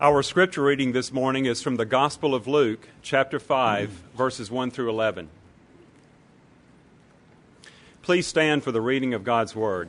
Our scripture reading this morning is from the Gospel of Luke, chapter 5, verses 1 through 11. Please stand for the reading of God's Word.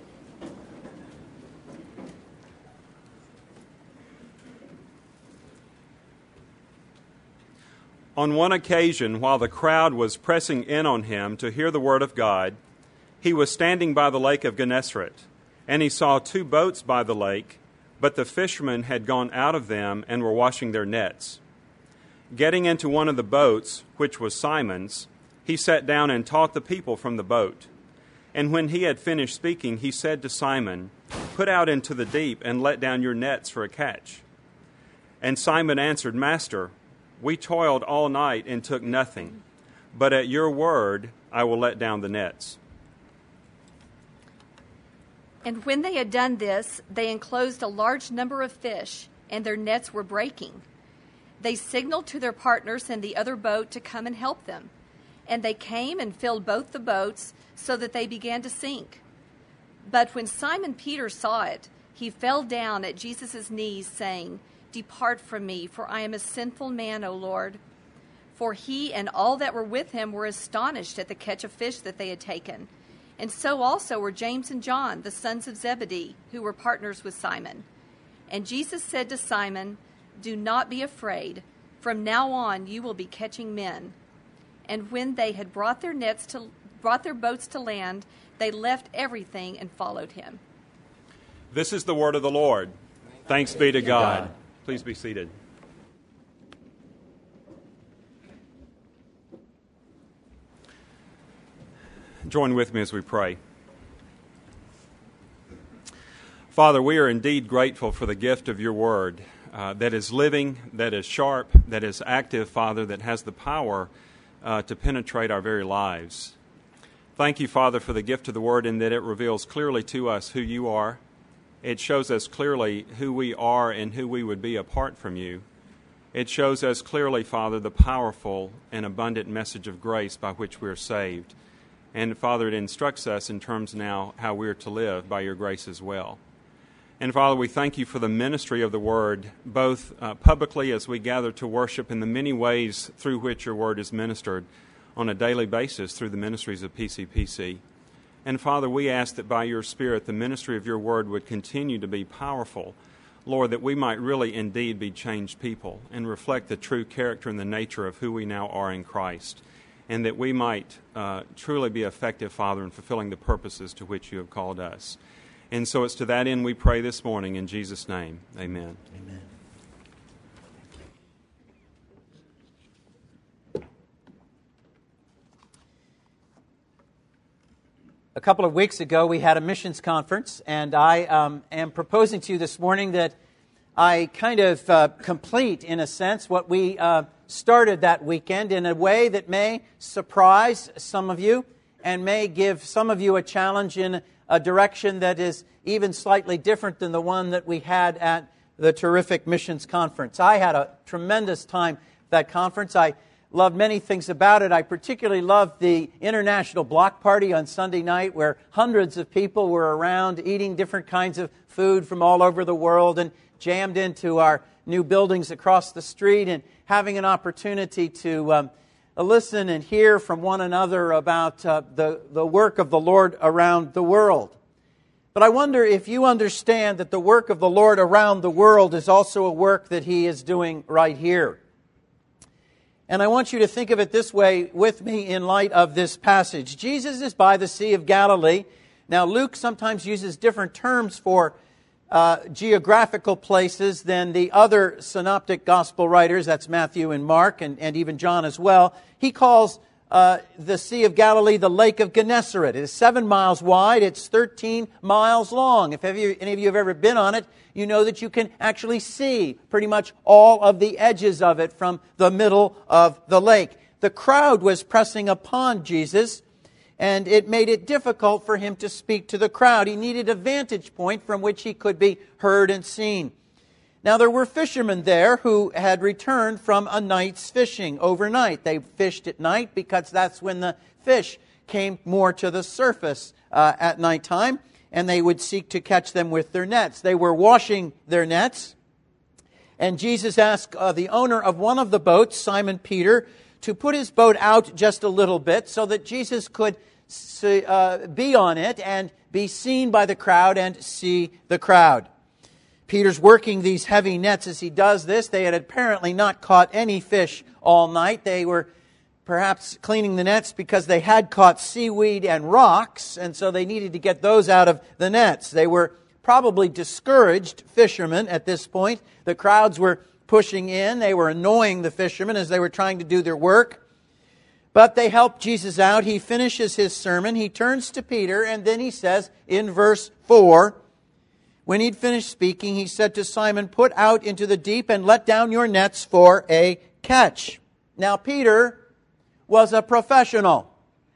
On one occasion, while the crowd was pressing in on him to hear the word of God, he was standing by the lake of Gennesaret, and he saw two boats by the lake, but the fishermen had gone out of them and were washing their nets. Getting into one of the boats, which was Simon's, he sat down and taught the people from the boat. And when he had finished speaking, he said to Simon, "Put out into the deep and let down your nets for a catch." And Simon answered, "Master, we toiled all night and took nothing, but at your word I will let down the nets." And when they had done this, they enclosed a large number of fish, and their nets were breaking. They signaled to their partners in the other boat to come and help them. And they came and filled both the boats, so that they began to sink. But when Simon Peter saw it, he fell down at Jesus' knees, saying, "Depart from me, for I am a sinful man, O Lord." For he and all that were with him were astonished at the catch of fish that they had taken. And so also were James and John, the sons of Zebedee, who were partners with Simon. And Jesus said to Simon, "Do not be afraid. From now on you will be catching men." And when they had brought their boats to land, they left everything and followed him. This is the word of the Lord. Thanks be to God. Please be seated. Join with me as we pray. Father, we are indeed grateful for the gift of your word that is living, that is sharp, that is active, Father, that has the power to penetrate our very lives. Thank you, Father, for the gift of the word in that it reveals clearly to us who you are. It shows us clearly who we are and who we would be apart from you. It shows us clearly, Father, the powerful and abundant message of grace by which we are saved. And, Father, it instructs us in terms now how we are to live by your grace as well. And, Father, we thank you for the ministry of the Word, both publicly as we gather to worship in the many ways through which your Word is ministered on a daily basis through the ministries of PCPC. And, Father, we ask that by your Spirit the ministry of your Word would continue to be powerful, Lord, that we might really indeed be changed people and reflect the true character and the nature of who we now are in Christ, and that we might truly be effective, Father, in fulfilling the purposes to which you have called us. And so it's to that end we pray this morning in Jesus' name. Amen. Amen. A couple of weeks ago, we had a missions conference, and I am proposing to you this morning that I kind of complete, in a sense, what we started that weekend in a way that may surprise some of you and may give some of you a challenge in a direction that is even slightly different than the one that we had at the terrific missions conference. I had a tremendous time at that conference. I loved many things about it. I particularly loved the international block party on Sunday night, where hundreds of people were around eating different kinds of food from all over the world and jammed into our new buildings across the street and having an opportunity to listen and hear from one another about the work of the Lord around the world. But I wonder if you understand that the work of the Lord around the world is also a work that He is doing right here. And I want you to think of it this way with me in light of this passage. Jesus is by the Sea of Galilee. Now, Luke sometimes uses different terms for geographical places than the other synoptic gospel writers. That's Matthew and Mark and even John as well. He calls the Sea of Galilee the Lake of Gennesaret. It is 7 miles wide. It's 13 miles long. If any of you have ever been on it, you know that you can actually see pretty much all of the edges of it from the middle of the lake. The crowd was pressing upon Jesus, and it made it difficult for him to speak to the crowd. He needed a vantage point from which he could be heard and seen. Now, there were fishermen there who had returned from a night's fishing overnight. They fished at night because that's when the fish came more to the surface at nighttime, and they would seek to catch them with their nets. They were washing their nets. And Jesus asked the owner of one of the boats, Simon Peter, to put his boat out just a little bit so that Jesus could be on it and be seen by the crowd and see the crowd. Peter's working these heavy nets as he does this. They had apparently not caught any fish all night. They were perhaps cleaning the nets because they had caught seaweed and rocks, and so they needed to get those out of the nets. They were probably discouraged fishermen at this point. The crowds were pushing in. They were annoying the fishermen as they were trying to do their work. But they helped Jesus out. He finishes his sermon. He turns to Peter, and then he says in verse 4, when he'd finished speaking, he said to Simon, "Put out into the deep and let down your nets for a catch." Now, Peter was a professional.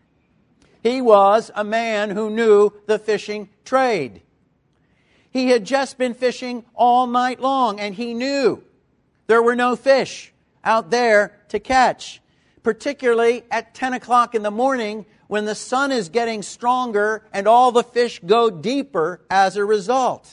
He was a man who knew the fishing trade. He had just been fishing all night long, and he knew there were no fish out there to catch, particularly at 10 o'clock in the morning when the sun is getting stronger and all the fish go deeper as a result.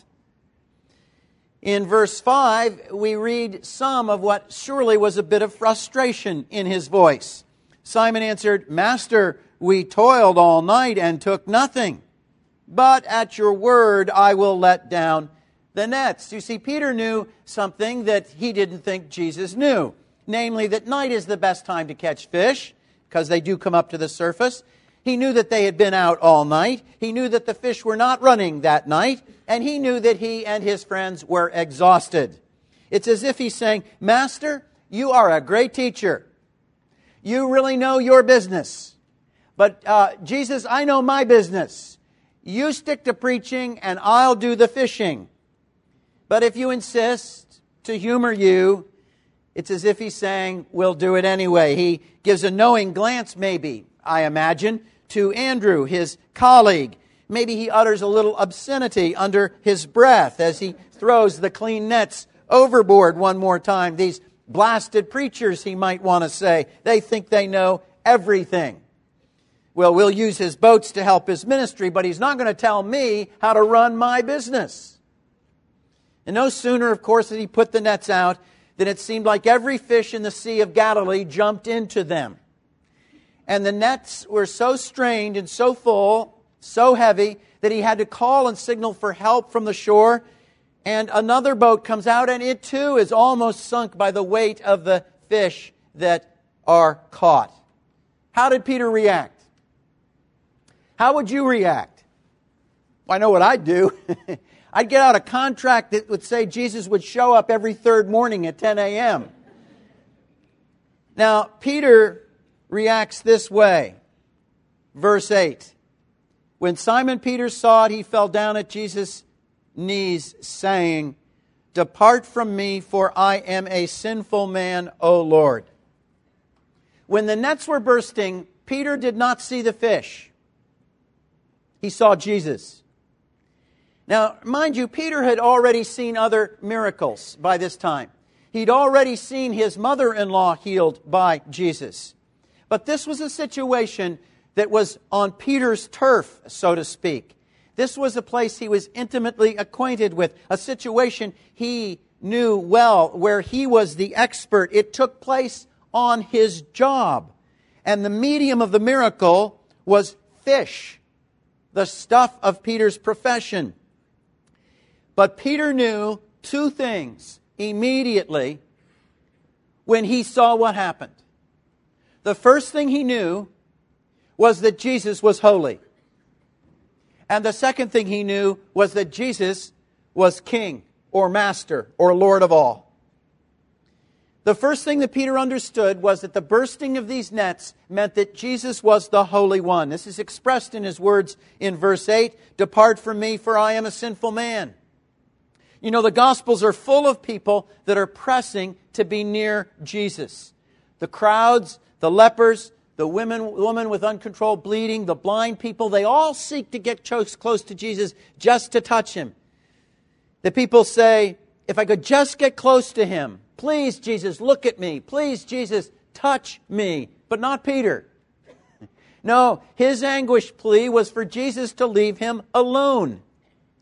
In verse 5, we read some of what surely was a bit of frustration in his voice. Simon answered, "Master, we toiled all night and took nothing. But at your word I will let down the nets." You see, Peter knew something that he didn't think Jesus knew. Namely, that night is the best time to catch fish, because they do come up to the surface. He knew that they had been out all night. He knew that the fish were not running that night. And he knew that he and his friends were exhausted. It's as if he's saying, "Master, you are a great teacher. You really know your business. But Jesus, I know my business. You stick to preaching and I'll do the fishing. But if you insist to humor you," it's as if he's saying, "We'll do it anyway." He gives a knowing glance, maybe, I imagine, to Andrew, his colleague. Maybe he utters a little obscenity under his breath as he throws the clean nets overboard one more time. These blasted preachers, he might want to say, they think they know everything. Well, we'll use his boats to help his ministry, but he's not going to tell me how to run my business. And no sooner, of course, did he put the nets out than it seemed like every fish in the Sea of Galilee jumped into them. And the nets were so strained and so full, so heavy, that he had to call and signal for help from the shore. And another boat comes out, and it too is almost sunk by the weight of the fish that are caught. How did Peter react? How would you react? Well, I know what I'd do. I'd get out a contract that would say Jesus would show up every third morning at 10 a.m. Now, Peter reacts this way. Verse 8. When Simon Peter saw it, he fell down at Jesus' knees, saying, "Depart from me, for I am a sinful man, O Lord." When the nets were bursting, Peter did not see the fish. He saw Jesus. Now, mind you, Peter had already seen other miracles by this time. He'd already seen his mother-in-law healed by Jesus. But this was a situation that was on Peter's turf, so to speak. This was a place he was intimately acquainted with, a situation he knew well, where he was the expert. It took place on his job. And the medium of the miracle was fish, the stuff of Peter's profession. But Peter knew two things immediately when he saw what happened. The first thing he knew was that Jesus was holy. And the second thing he knew was that Jesus was King or Master or Lord of all. The first thing that Peter understood was that the bursting of these nets meant that Jesus was the Holy One. This is expressed in his words in verse 8, "Depart from me, for I am a sinful man." You know, the Gospels are full of people that are pressing to be near Jesus. The crowds, the lepers, the woman with uncontrolled bleeding, the blind people, they all seek to get close to Jesus just to touch him. The people say, "If I could just get close to him, please, Jesus, look at me. Please, Jesus, touch me." But not Peter. No, his anguished plea was for Jesus to leave him alone.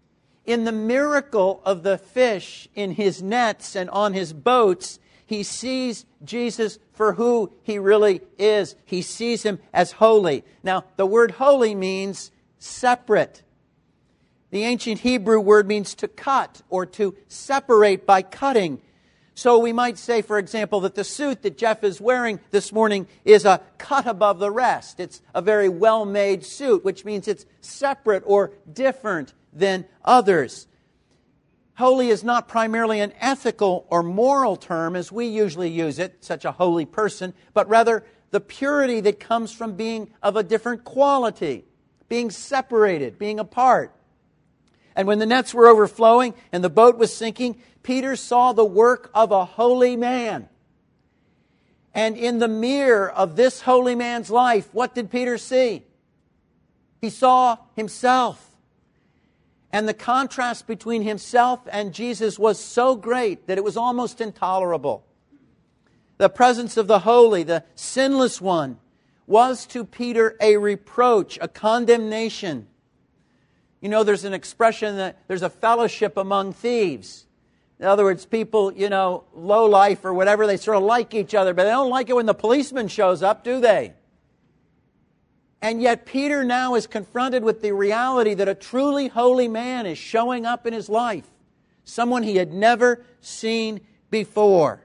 in the miracle of the fish in his nets and on his boats, he sees Jesus for who he really is. He sees him as holy. Now, the word holy means separate. The ancient Hebrew word means to cut or to separate by cutting. So we might say, for example, that the suit that Jeff is wearing this morning is a cut above the rest. It's a very well-made suit, which means it's separate or different than others. Holy is not primarily an ethical or moral term as we usually use it, such a holy person, but rather the purity that comes from being of a different quality, being separated, being apart. And when the nets were overflowing and the boat was sinking, Peter saw the work of a holy man. And in the mirror of this holy man's life, what did Peter see? He saw himself. And the contrast between himself and Jesus was so great that it was almost intolerable. The presence of the holy, the sinless one, was to Peter a reproach, a condemnation. You know, there's an expression that there's a fellowship among thieves. In other words, people, low life or whatever, they sort of like each other, but they don't like it when the policeman shows up, do they? And yet Peter now is confronted with the reality that a truly holy man is showing up in his life. Someone he had never seen before.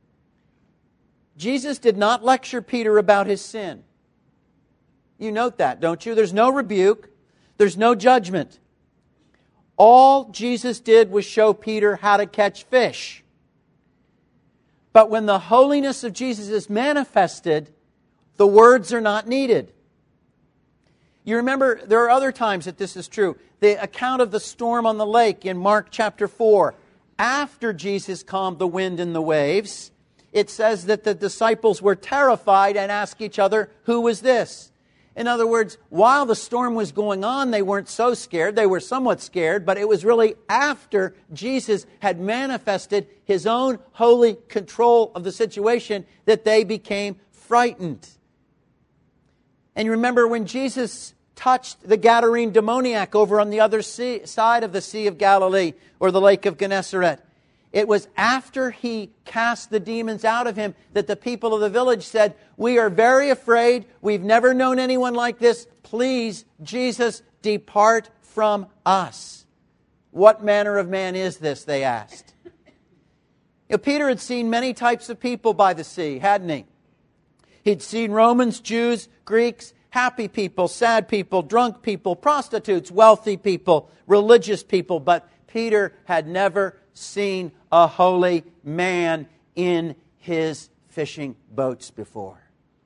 Jesus did not lecture Peter about his sin. You note that, don't you? There's no rebuke. There's no judgment. All Jesus did was show Peter how to catch fish. But when the holiness of Jesus is manifested, the words are not needed. You remember, there are other times that this is true. The account of the storm on the lake in Mark chapter 4. After Jesus calmed the wind and the waves, it says that the disciples were terrified and asked each other, "Who was this?" In other words, while the storm was going on, they weren't so scared. They were somewhat scared, but it was really after Jesus had manifested His own holy control of the situation that they became frightened. And you remember when Jesus touched the Gadarene demoniac over on the other side of the Sea of Galilee, or the Lake of Gennesaret. It was after He cast the demons out of him that the people of the village said, "We are very afraid. We've never known anyone like this. Please, Jesus, depart from us." "What manner of man is this?" they asked. Peter had seen many types of people by the sea, hadn't he? He'd seen Romans, Jews, Greeks, happy people, sad people, drunk people, prostitutes, wealthy people, religious people. But Peter had never seen a holy man in his fishing boats before.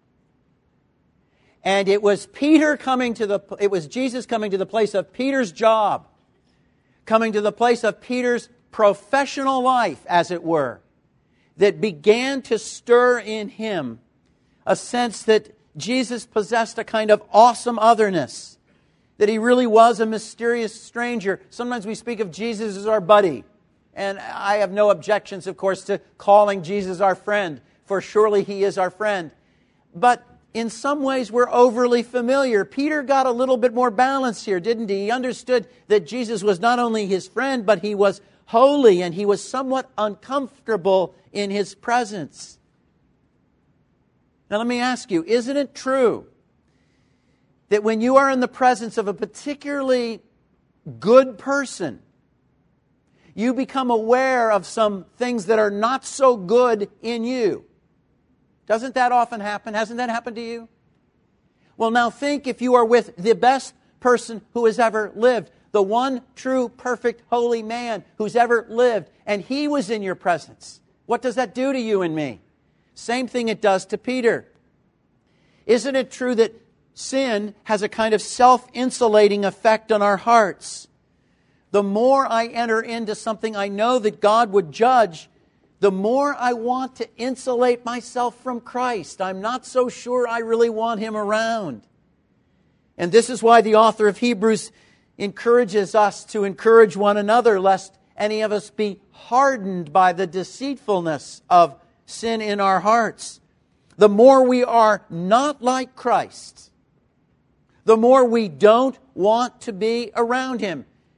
And it was Jesus coming to the place of Peter's job, coming to the place of Peter's professional life, as it were, that began to stir in him a sense that Jesus possessed a kind of awesome otherness, that He really was a mysterious stranger. Sometimes we speak of Jesus as our buddy. And I have no objections, of course, to calling Jesus our friend, for surely He is our friend. But in some ways we're overly familiar. Peter got a little bit more balance here, didn't he? He understood that Jesus was not only his friend, but He was holy, and he was somewhat uncomfortable in His presence. Now let me ask you, isn't it true that when you are in the presence of a particularly good person, you become aware of some things that are not so good in you? Doesn't that often happen? Hasn't that happened to you? Well, now think if you are with the best person who has ever lived, the one true, perfect, holy man who's ever lived, and He was in your presence. What does that do to you and me? Same thing it does to Peter. Isn't it true that sin has a kind of self-insulating effect on our hearts? The more I enter into something I know that God would judge, the more I want to insulate myself from Christ. I'm not so sure I really want Him around. And this is why the author of Hebrews encourages us to encourage one another, lest any of us be hardened by the deceitfulness of sin in our hearts. The more we are not like Christ, the more we don't want to be around Him.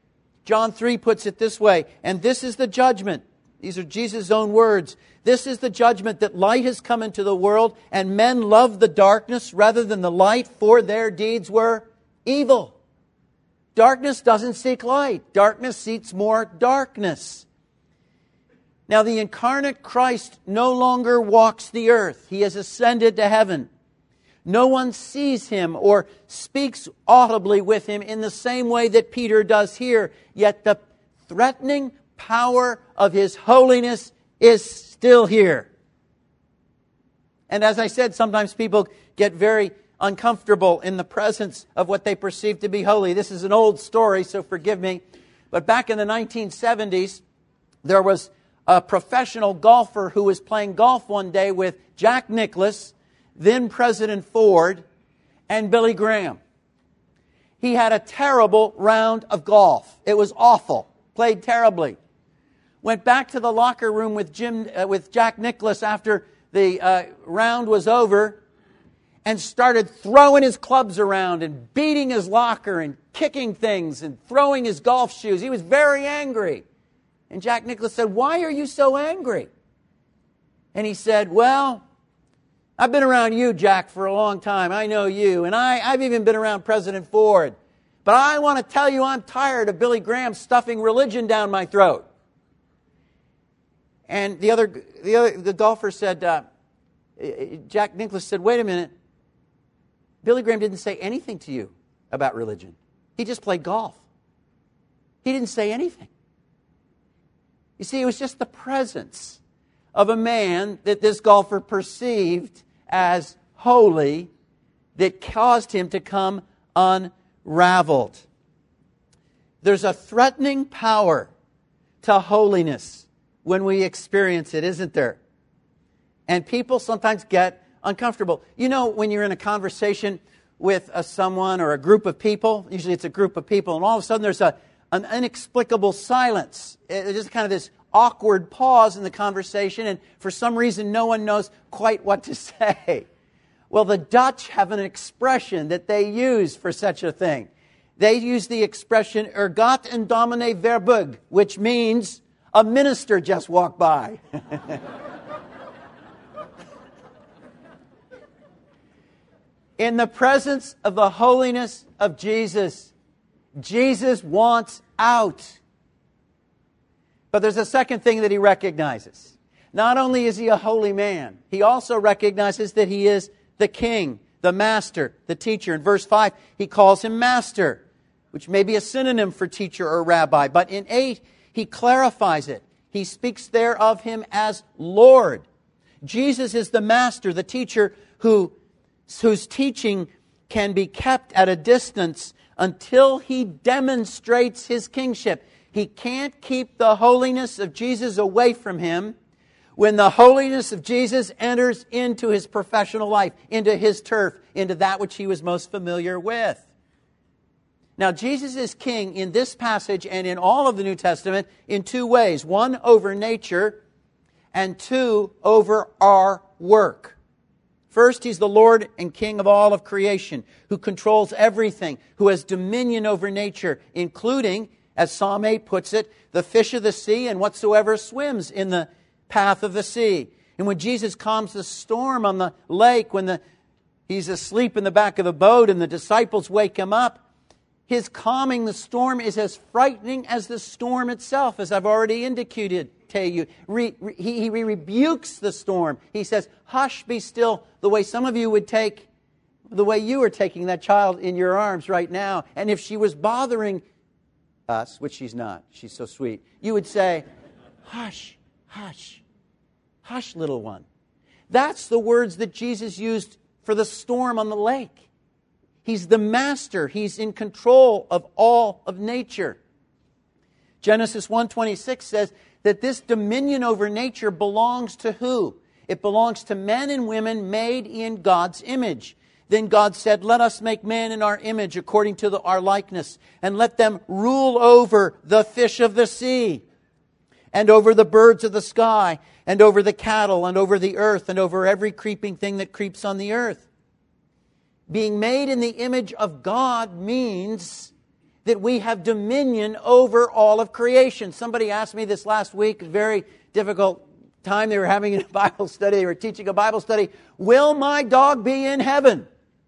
John 3 puts it this way, and this is the judgment. These are Jesus' own words. This is the judgment, that light has come into the world, and men love the darkness rather than the light, for their deeds were evil. Darkness doesn't seek light. Darkness seeks more darkness. Now, the incarnate Christ no longer walks the earth. He has ascended to heaven. No one sees him or speaks audibly with him in the same way that Peter does here. Yet the threatening power of his holiness is still here. And as I said, sometimes people get very uncomfortable in the presence of what they perceive to be holy. This is an old story, so forgive me. But back in the 1970s, there was a professional golfer who was playing golf one day with Jack Nicklaus, then President Ford, and Billy Graham. He had a terrible round of golf. It was awful. Played terribly. Went back to the locker room with Jack Nicklaus after the round was over, and started throwing his clubs around and beating his locker and kicking things and throwing his golf shoes. He was very angry. And Jack Nicklaus said, "Why are you so angry?" And he said, "Well, I've been around you, Jack, for a long time. I know you. And I've even been around President Ford. But I want to tell you I'm tired of Billy Graham stuffing religion down my throat." And the golfer said, Jack Nicklaus said, "Wait a minute. Billy Graham didn't say anything to you about religion. He just played golf. He didn't say anything." You see, it was just the presence of a man that this golfer perceived as holy that caused him to come unraveled. There's a threatening power to holiness when we experience it, isn't there? And people sometimes get uncomfortable. You know, when you're in a conversation with someone or a group of people, usually it's a group of people, and all of a sudden there's an inexplicable silence. It's just kind of this awkward pause in the conversation, and for some reason no one knows quite what to say. Well, the Dutch have an expression that they use for such a thing. They use the expression, "gaat een dominee voorbij," which means a minister just walked by. In the presence of the holiness of Jesus, Jesus wants out. But there's a second thing that he recognizes. Not only is he a holy man, he also recognizes that he is the king, the master, the teacher. In verse 5, he calls him master, which may be a synonym for teacher or rabbi. But in 8, he clarifies it. He speaks there of him as Lord. Jesus is the master, the teacher whose teaching can be kept at a distance until he demonstrates his kingship. He can't keep the holiness of Jesus away from him when the holiness of Jesus enters into his professional life, into his turf, into that which he was most familiar with. Now, Jesus is king in this passage and in all of the New Testament in two ways. One, over nature, and two, over our work. First, he's the Lord and King of all of creation, who controls everything, who has dominion over nature, including, as Psalm 8 puts it, the fish of the sea and whatsoever swims in the path of the sea. And when Jesus calms the storm on the lake, when he's asleep in the back of the boat and the disciples wake him up, his calming the storm is as frightening as the storm itself, as I've already indicated to you. He rebukes the storm. He says, "Hush, be still," the way some of you would take, the way you are taking that child in your arms right now. And if she was bothering us, which she's not, she's so sweet, you would say, "Hush, hush, hush, little one." That's the words that Jesus used for the storm on the lake. He's the master. He's in control of all of nature. Genesis 1:26 says that this dominion over nature belongs to who? It belongs to men and women made in God's image. Then God said, "Let us make man in our image according to our likeness, and let them rule over the fish of the sea, and over the birds of the sky, and over the cattle, and over the earth, and over every creeping thing that creeps on the earth." Being made in the image of God means that we have dominion over all of creation. Somebody asked me this last week, a very difficult time they were having in a Bible study, they were teaching a Bible study, will my dog be in heaven?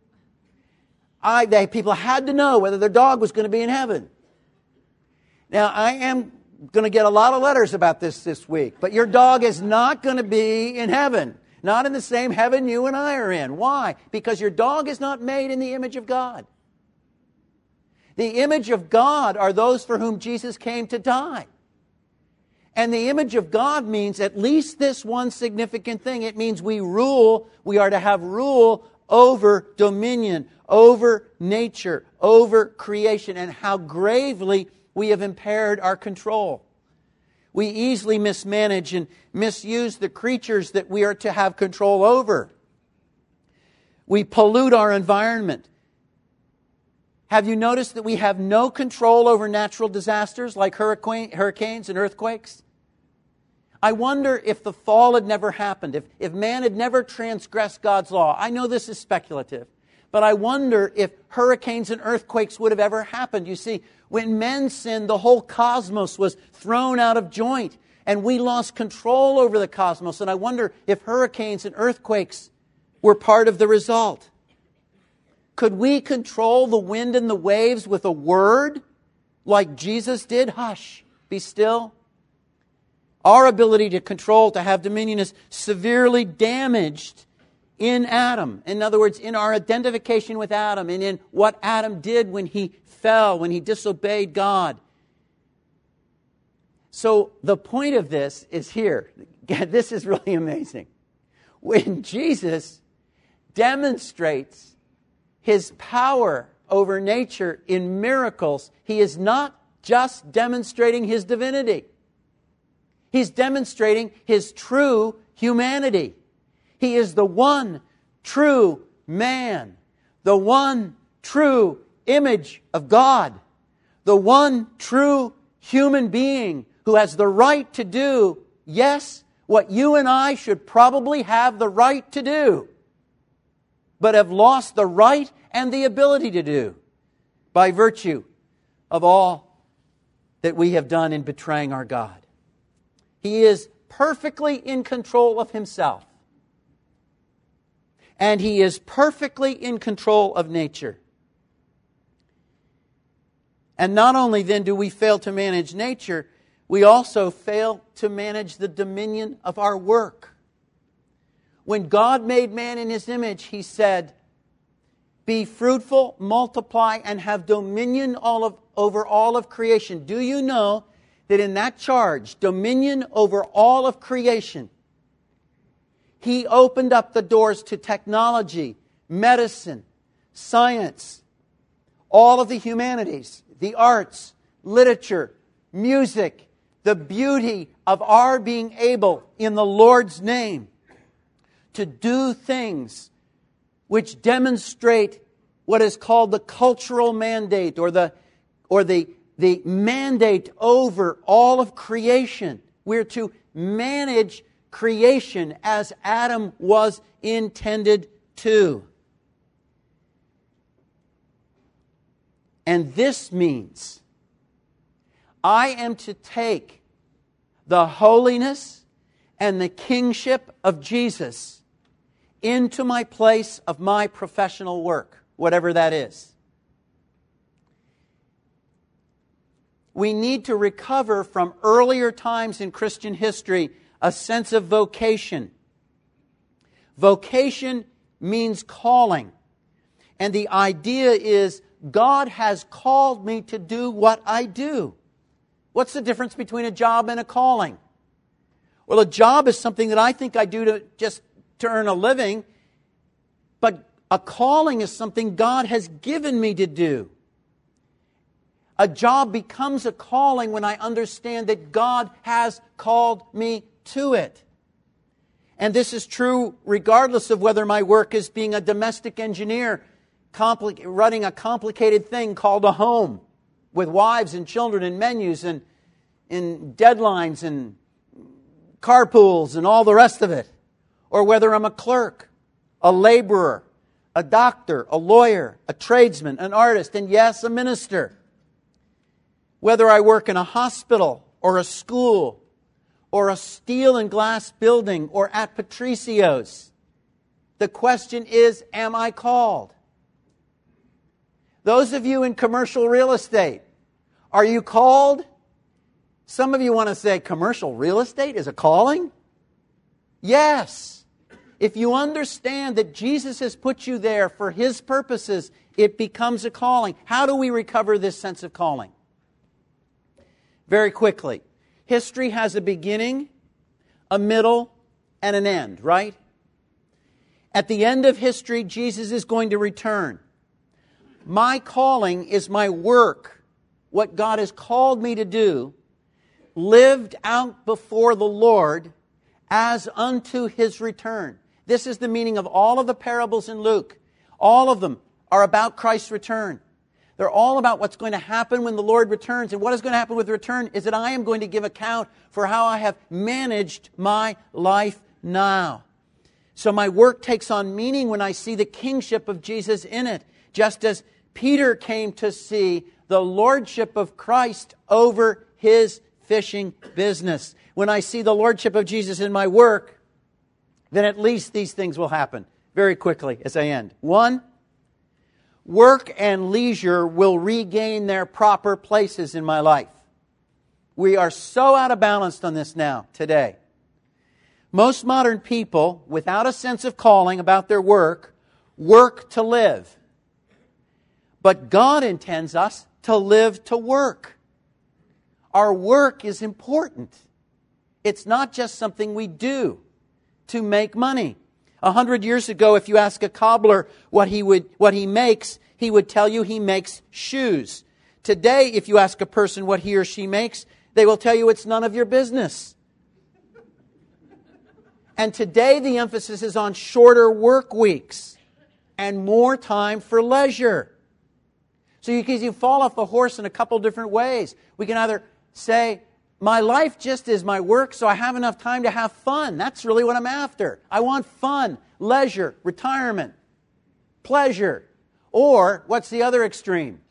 People had to know whether their dog was going to be in heaven. Now, I am going to get a lot of letters about this week, but your dog is not going to be in heaven. Not in the same heaven you and I are in. Why? Because your dog is not made in the image of God. The image of God are those for whom Jesus came to die. And the image of God means at least this one significant thing. It means we rule, we are to have rule over dominion, over nature, over creation, and how gravely we have impaired our control. We easily mismanage and misuse the creatures that we are to have control over. We pollute our environment. Have you noticed that we have no control over natural disasters like hurricanes and earthquakes? I wonder if the fall had never happened, if man had never transgressed God's law. I know this is speculative, but I wonder if hurricanes and earthquakes would have ever happened. You see, when men sinned, the whole cosmos was thrown out of joint, and we lost control over the cosmos. And I wonder if hurricanes and earthquakes were part of the result. Could we control the wind and the waves with a word like Jesus did? Hush, be still. Our ability to control, to have dominion, is severely damaged in Adam. In other words, in our identification with Adam and in what Adam did when he fell, when he disobeyed God. So the point of this is here. This is really amazing. When Jesus demonstrates His power over nature in miracles, He is not just demonstrating His divinity. He's demonstrating His true humanity. He is the one true man, the one true image of God, the one true human being who has the right to do, yes, what you and I should probably have the right to do, but have lost the right and the ability to do by virtue of all that we have done in betraying our God. He is perfectly in control of Himself. And He is perfectly in control of nature. And not only then do we fail to manage nature, we also fail to manage the dominion of our work. When God made man in His image, He said, be fruitful, multiply, and have dominion over all of creation. Do you know that in that charge, dominion over all of creation, He opened up the doors to technology, medicine, science, all of the humanities, the arts, literature, music, the beauty of our being able, in the Lord's name, to do things which demonstrate what is called the cultural mandate or the mandate over all of creation. We're to manage creation as Adam was intended to. And this means I am to take the holiness and the kingship of Jesus into my place of my professional work, whatever that is. We need to recover from earlier times in Christian history a sense of vocation. Vocation means calling. And the idea is God has called me to do what I do. What's the difference between a job and a calling? Well, a job is something that I think I do to earn a living, but a calling is something God has given me to do. A job becomes a calling when I understand that God has called me to it. And this is true regardless of whether my work is being a domestic engineer, running a complicated thing called a home with wives and children and menus and deadlines and carpools and all the rest of it. Or whether I'm a clerk, a laborer, a doctor, a lawyer, a tradesman, an artist, and yes, a minister. Whether I work in a hospital or a school or a steel and glass building or at Patricio's, the question is, am I called? Those of you in commercial real estate, are you called? Some of you want to say commercial real estate is a calling? Yes. If you understand that Jesus has put you there for His purposes, it becomes a calling. How do we recover this sense of calling? Very quickly. History has a beginning, a middle, and an end, right? At the end of history, Jesus is going to return. My calling is my work, what God has called me to do, lived out before the Lord as unto His return. This is the meaning of all of the parables in Luke. All of them are about Christ's return. They're all about what's going to happen when the Lord returns. And what is going to happen with the return is that I am going to give account for how I have managed my life now. So my work takes on meaning when I see the kingship of Jesus in it. Just as Peter came to see the lordship of Christ over his fishing business. When I see the lordship of Jesus in my work, then at least these things will happen very quickly as I end. 1, work and leisure will regain their proper places in my life. We are so out of balance on this now, today. Most modern people, without a sense of calling about their work to live. But God intends us to live to work. Our work is important. It's not just something we do to make money. 100 years ago, if you ask a cobbler what he makes, he would tell you he makes shoes. Today, if you ask a person what he or she makes, they will tell you it's none of your business. And today, the emphasis is on shorter work weeks and more time for leisure. So you can fall off the horse in a couple different ways. We can either say, my life just is my work, so I have enough time to have fun. That's really what I'm after. I want fun, leisure, retirement, pleasure. Or, what's the other extreme?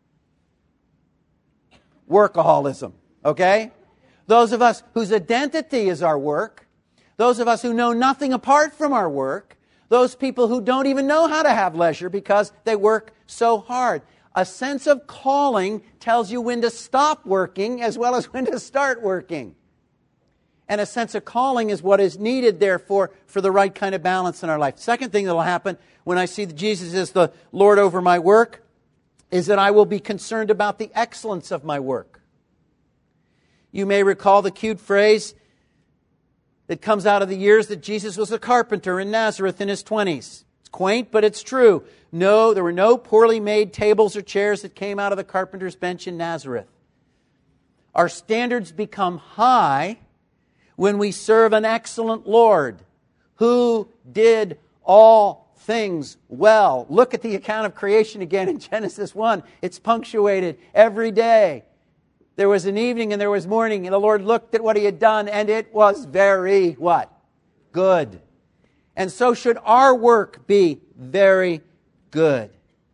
Workaholism, okay? Those of us whose identity is our work, those of us who know nothing apart from our work, those people who don't even know how to have leisure because they work so hard. A sense of calling tells you when to stop working as well as when to start working. And a sense of calling is what is needed, therefore, for the right kind of balance in our life. Second thing that will happen when I see that Jesus is the Lord over my work is that I will be concerned about the excellence of my work. You may recall the cute phrase that comes out of the years that Jesus was a carpenter in Nazareth in His 20s. It's quaint, but it's true. No, there were no poorly made tables or chairs that came out of the carpenter's bench in Nazareth. Our standards become high when we serve an excellent Lord who did all things well. Look at the account of creation again in Genesis 1. It's punctuated every day. There was an evening and there was morning, and the Lord looked at what He had done, and it was very, what? Good. And so should our work be very good.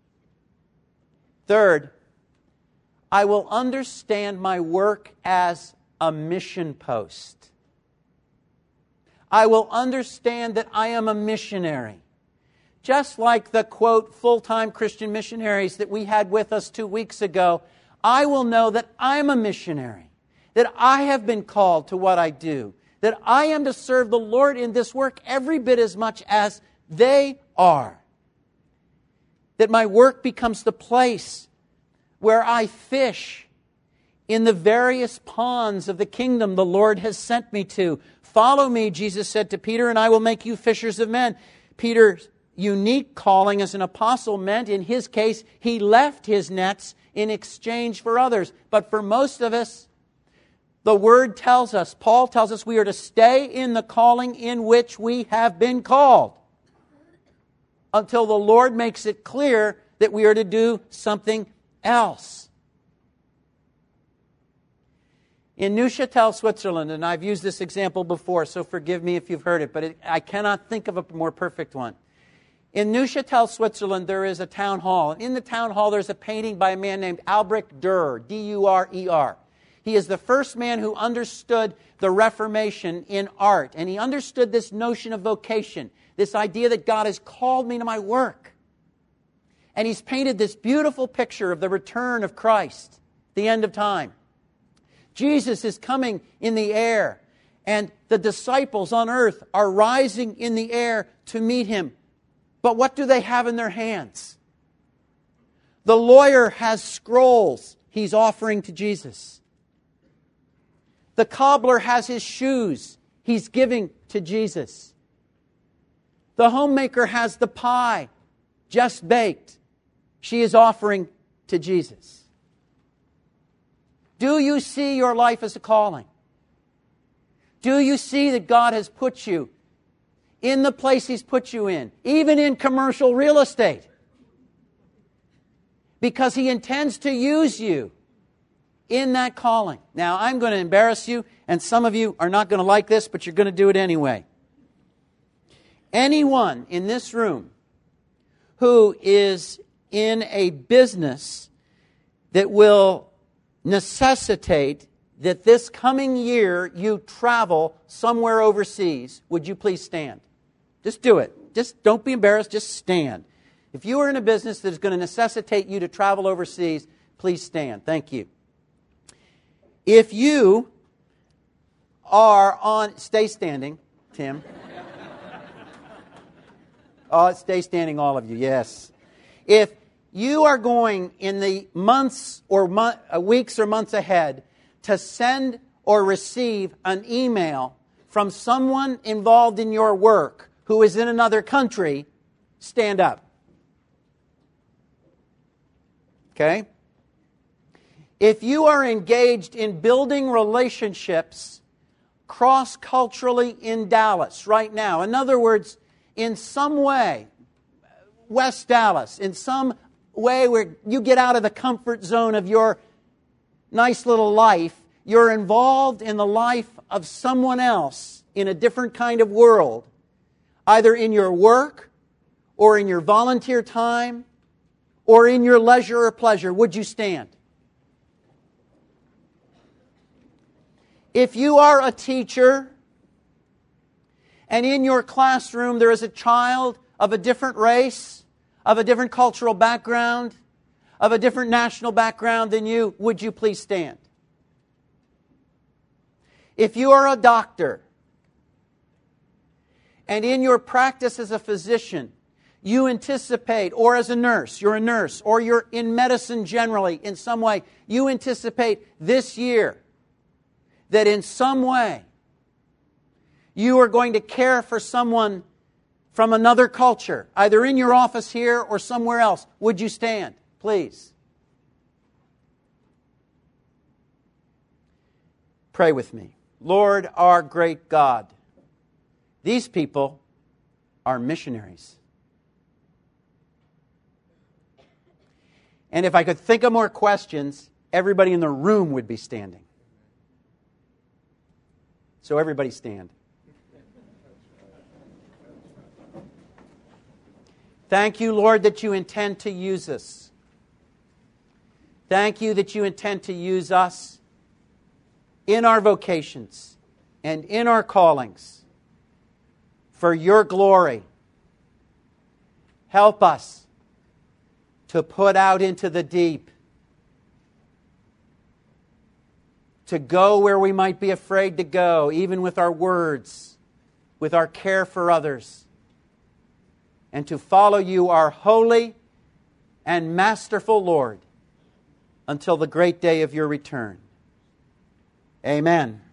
Third, I will understand my work as a mission post. I will understand that I am a missionary. Just like the, quote, full-time Christian missionaries that we had with us 2 weeks ago, I will know that I'm a missionary, that I have been called to what I do, that I am to serve the Lord in this work every bit as much as they are. That my work becomes the place where I fish in the various ponds of the kingdom the Lord has sent me to. Follow me, Jesus said to Peter, and I will make you fishers of men. Peter's unique calling as an apostle meant, in his case, he left his nets in exchange for others. But for most of us, the Word tells us, Paul tells us, we are to stay in the calling in which we have been called until the Lord makes it clear that we are to do something else. In Neuchâtel, Switzerland, and I've used this example before, so forgive me if you've heard it, but I cannot think of a more perfect one. In Neuchâtel, Switzerland, there is a town hall. And in the town hall, there's a painting by a man named Albrecht Dürer, D-U-R-E-R. He is the first man who understood the Reformation in art. And he understood this notion of vocation, this idea that God has called me to my work. And he's painted this beautiful picture of the return of Christ, the end of time. Jesus is coming in the air, and the disciples on earth are rising in the air to meet him. But what do they have in their hands? The lawyer has scrolls he's offering to Jesus. The cobbler has his shoes he's giving to Jesus. The homemaker has the pie just baked she is offering to Jesus. Do you see your life as a calling? Do you see that God has put you in the place He's put you in, even in commercial real estate? Because He intends to use you in that calling. Now, I'm going to embarrass you, and some of you are not going to like this, but you're going to do it anyway. Anyone in this room who is in a business that will necessitate that this coming year you travel somewhere overseas, would you please stand? Just do it. Just don't be embarrassed. Just stand. If you are in a business that is going to necessitate you to travel overseas, please stand. Thank you. If you are on... Stay standing, Tim. Oh, stay standing, all of you. Yes. If you are going in the months or weeks or months ahead to send or receive an email from someone involved in your work who is in another country, stand up. Okay? If you are engaged in building relationships cross-culturally in Dallas right now, in other words, in some way, West Dallas, in some way where you get out of the comfort zone of your nice little life, you're involved in the life of someone else in a different kind of world, either in your work or in your volunteer time or in your leisure or pleasure, would you stand? If you are a teacher and in your classroom there is a child of a different race, of a different cultural background, of a different national background than you, would you please stand? If you are a doctor and in your practice as a physician, you anticipate, or as a nurse, you're a nurse, or you're in medicine generally in some way, you anticipate this year that in some way you are going to care for someone from another culture, either in your office here or somewhere else, would you stand, please? Pray with me. Lord, our great God, these people are missionaries. And if I could think of more questions, everybody in the room would be standing. So everybody stand. Thank you, Lord, that you intend to use us. Thank you that you intend to use us in our vocations and in our callings for your glory. Help us to put out into the deep, to go where we might be afraid to go, even with our words, with our care for others, and to follow you, our holy and masterful Lord, until the great day of your return. Amen.